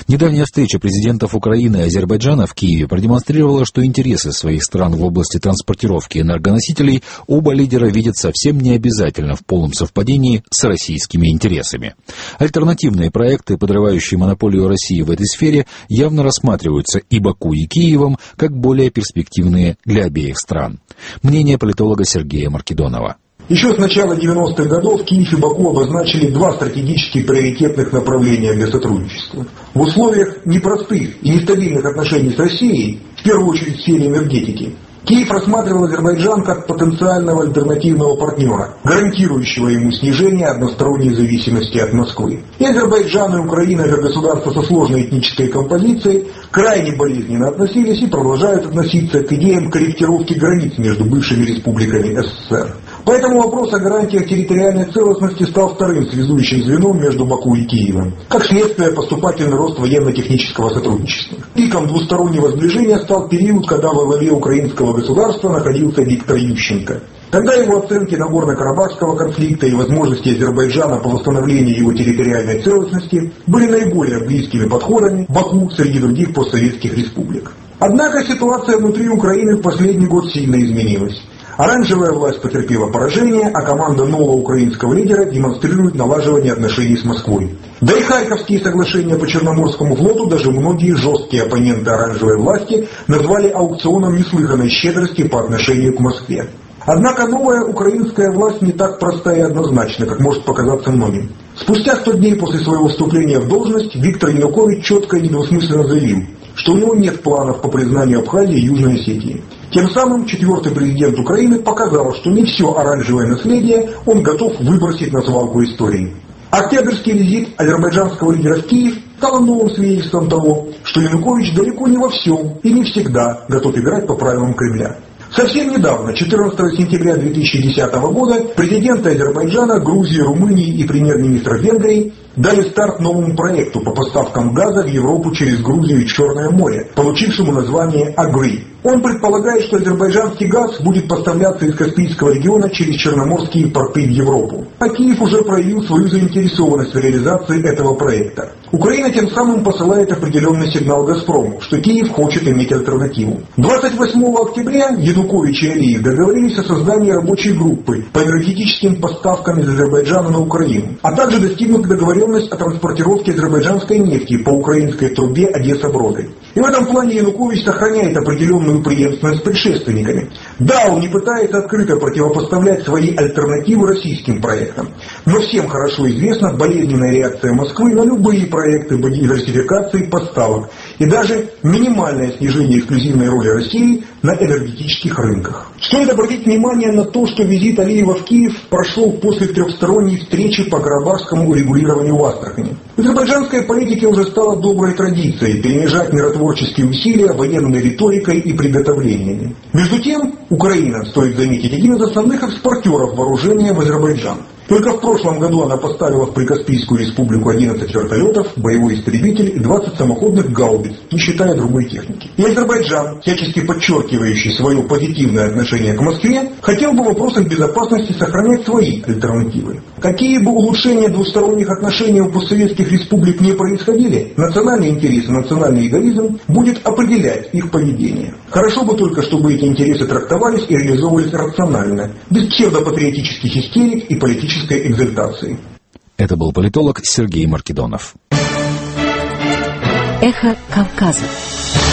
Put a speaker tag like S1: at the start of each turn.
S1: Недавняя встреча президентов Украины и Азербайджана в Киеве продемонстрировала, что интересы своих стран в области транспортировки энергоносителей оба лидера видят совсем не обязательно в полном совпадении с российскими интересами. Альтернативные проекты, подрывающие монополию России в этой сфере, явно рассматриваются и Баку, и Киевом как более перспективные для обеих стран. Мнение политолога Сергея Маркедонова.
S2: Еще с начала 90-х годов Киев и Баку обозначили два стратегически приоритетных направления для сотрудничества. В условиях непростых и нестабильных отношений с Россией, в первую очередь в сфере энергетики, Киев рассматривал Азербайджан как потенциального альтернативного партнера, гарантирующего ему снижение односторонней зависимости от Москвы. И Азербайджан, и Украина, как государства со сложной этнической композицией, крайне болезненно относились и продолжают относиться к идеям корректировки границ между бывшими республиками СССР. Поэтому вопрос о гарантиях территориальной целостности стал вторым связующим звеном между Баку и Киевом. Как следствие, поступательный рост военно-технического сотрудничества. Пиком двустороннего сближения стал период, когда во главе украинского государства находился Виктор Ющенко. Тогда его оценки Нагорно-Карабахского конфликта и возможности Азербайджана по восстановлению его территориальной целостности были наиболее близкими подходами Баку среди других постсоветских республик. Однако ситуация внутри Украины в последний год сильно изменилась. Оранжевая власть потерпела поражение, а команда нового украинского лидера демонстрирует налаживание отношений с Москвой. Да и Харьковские соглашения по Черноморскому флоту даже многие жесткие оппоненты оранжевой власти назвали аукционом неслыханной щедрости по отношению к Москве. Однако новая украинская власть не так проста и однозначна, как может показаться многим. Спустя 100 дней после своего вступления в должность Виктор Янукович четко и недвусмысленно заявил, что у него нет планов по признанию Абхазии и Южной Осетии. Тем самым четвертый президент Украины показал, что не все оранжевое наследие он готов выбросить на свалку истории. Октябрьский визит азербайджанского лидера в Киев стал новым свидетельством того, что Янукович далеко не во всем и не всегда готов играть по правилам Кремля. Совсем недавно, 14 сентября 2010 года, президенты Азербайджана, Грузии, Румынии и премьер-министр Венгрии дали старт новому проекту по поставкам газа в Европу через Грузию и Черное море, получившему название «Агри». Он предполагает, что азербайджанский газ будет поставляться из Каспийского региона через черноморские порты в Европу. А Киев уже проявил свою заинтересованность в реализации этого проекта. Украина тем самым посылает определенный сигнал «Газпрому», что Киев хочет иметь альтернативу. 28 октября Янукович и Алиев договорились о создании рабочей группы по энергетическим поставкам из Азербайджана на Украину, а также достигнут договоренность о транспортировке азербайджанской нефти по украинской трубе Одесса-Броды. И в этом плане Янукович сохраняет определенную преемственность с предшественниками. Да, он не пытается открыто противопоставлять свои альтернативы российским проектам, но всем хорошо известна болезненная реакция Москвы на любые проекты по диверсификации поставок и даже минимальное снижение эксклюзивной роли России на энергетических рынках. Стоит обратить внимание на то, что визит Алиева в Киев прошел после трехсторонней встречи по карабахскому урегулированию в Астрахани. В азербайджанской политике уже стало доброй традицией перемежать миротворческие усилия военной риторикой и приготовлениями. Между тем, Украина, стоит заметить, один из основных экспортеров вооружения в Азербайджан. Только в прошлом году она поставила в Прикаспийскую республику 11 вертолетов, боевой истребитель и 20 самоходных гаубиц, не считая другой техники. И Азербайджан, всячески подчеркивающий свое позитивное отношение к Москве, хотел бы в вопросах безопасности сохранять свои альтернативы. Какие бы улучшения двусторонних отношений у постсоветских республик не происходили, национальный интерес и национальный эгоизм будет определять их поведение. Хорошо бы только, чтобы эти интересы трактовались и реализовывались рационально, без псевдопатриотических истерик и политических экзальтации.
S1: Это был политолог Сергей Маркедонов.
S3: Эхо Кавказа.